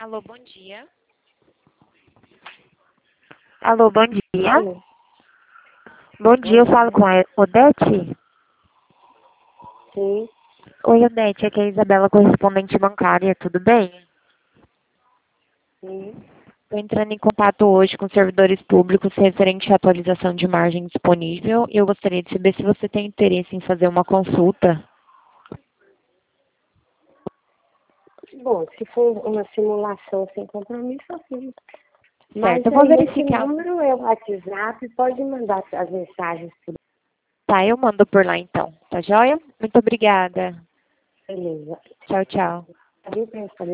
Alô, bom dia. Alô, bom dia. Alô, Bom dia, eu falo com a Odete? sim, Oi, Odete, aqui é a Isabela, correspondente bancária, tudo bem? sim. Estou entrando em contato hoje com servidores públicos referente à atualização de margem disponível e eu gostaria de saber se você tem interesse em fazer uma consulta. Bom, se for uma simulação sem compromisso, assim. Mas Certo, eu vou aí esse verificar. número é o WhatsApp, pode mandar as mensagens por Tá, eu mando por lá então, tá joia? Muito obrigada. beleza. Tchau, tchau. Viu para